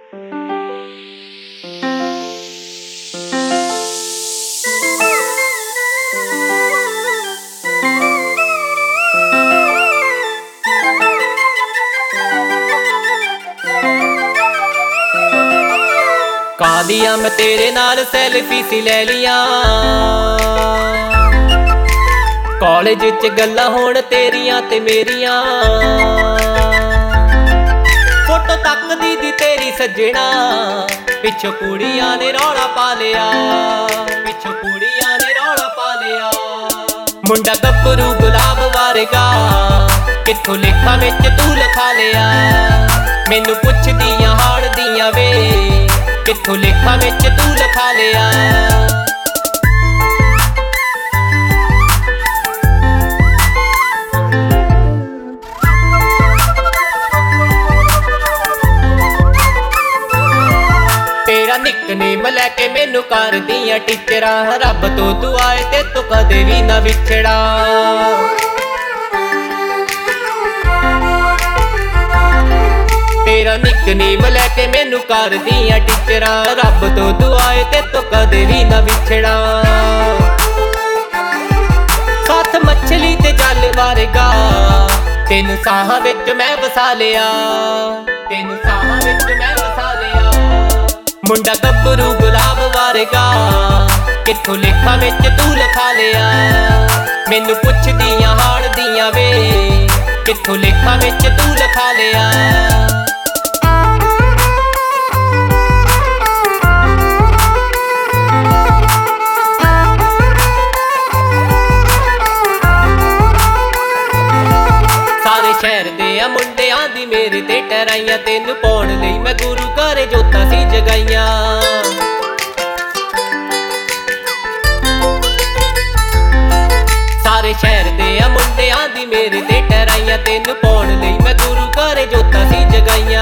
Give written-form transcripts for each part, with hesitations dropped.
कादिया मैं तेरे नाल सैल्फी सी ले लिया, कॉलेज च गल्लां होण तेरियां ते मेरियां। फोटो तकदी दी तेरी सज्जणा, पिछों कुड़ियां ने रौला पा लिया, पिछों कुड़ियां ने रौला पा लिया। मुंडा गब्बरू गुलाब वारगा, कित्थों लेखा विच तू लिखा लिया। मैनू पुछदियां हाड़ दियां वे, कित्थों लेखा विच तू लिखा लिया। तेरा निकनेम लैके मैनू कर दियां टीचरां, रब तो दुआए ते तू कदे भी ना विछड़ा। तेरा निकनेम लैके मैनू कर दियां टीचरां, रब तो दुआए ते तू कदे भी ना विछड़ा। साथ मछली ते जल वारगा, तेनू साहां विच मैं वसा लिया, तेनू साहां विच मैं वसा लिया। मुंडा गब्बरू गुलाब वारगा, कित्थों लेखा विच तू लिखा लिया। मैनू पुछदियां हाड़ दियां वे, कित्थों लेखा विच तू लिखा लिया। शहर दे मुंडियां दी मेरे ते टहराइयां, तेनू पाउण लई मैं गुरु घर जोतां सी जगाइयां। सारे शहर दे मुंडियां दी मेरे ते टहराइयां, तेनू पाउण लई मैं गुरु घर जोतां सी जगाइयां।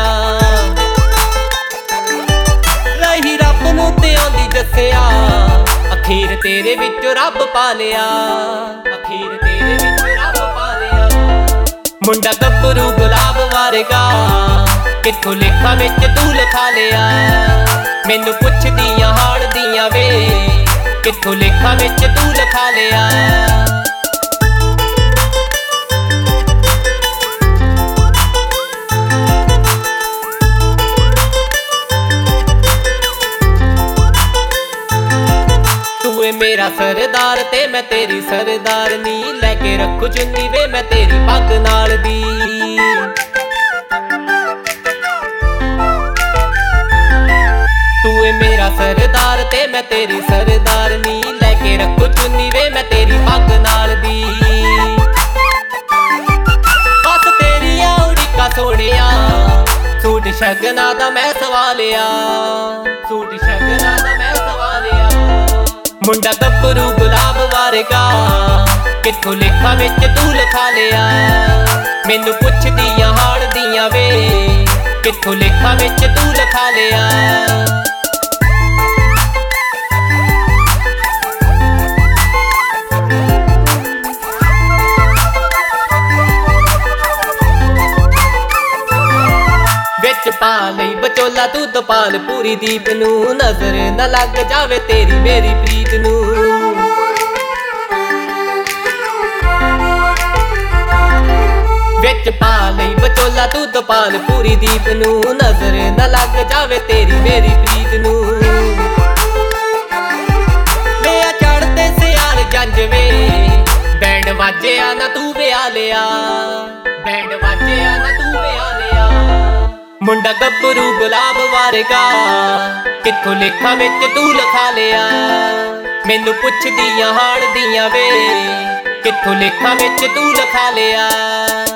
रही रब नूं ते आंदी दस्सिया, अखीर तेरे विचों रब पा लिया, अखीर तेरे विचों रब पा लिया। मुंडा गब्बरू गुलाब वारगा, कित्थों लेखा विच तू लिखा लिया। मैनू पुछदियां हाड़ दियां वे, कित्थों लेखा विच तू लिखा लिया। मेरा सरदार ते मैं तेरी सरदारनी, लैके रखू चुन्नी वे मैं तेरी पग नाल दी। तू है मेरा सरदार ते मैं तेरी सरदारनी, लैके रखू चुन्नी वे मैं तेरी पग नाल दी। बस तेरिया उड़ीका सोहणिया, सूट शगना दा मैं सवा लिया, सूट शगना दा मैं सवा लिया। मुंडा गब्बरू गुलाब वारगा, कित्थों लेखा विच तू लिखा लिया। मैनू पुछदियां हाड़ दियां वे, कित्थों लेखा विच तू लिखा लिया। विच पा लई बचोला तू तो पाल पूरी दीप नू, नजर न लग जावे तेरी मेरी प्रीत नू। विच पा लई बचोला तू तो पाल पूरी दीप नू, नजर न लग जावे तेरी मेरी प्रीत नू। लिया चढ़ते सियाल जंज वे, बैंड वाजिया ना तू विआह लिया, बैंड वाजिया ना तू विआह लिया। मुंडा गब्बरू गुलाब वारगा, कित्थों लेखा विच तू लिखा लिया। मैनू पुछदियां हाड़ दियां वे, कित्थों लेखा विच तू लिखा लिया।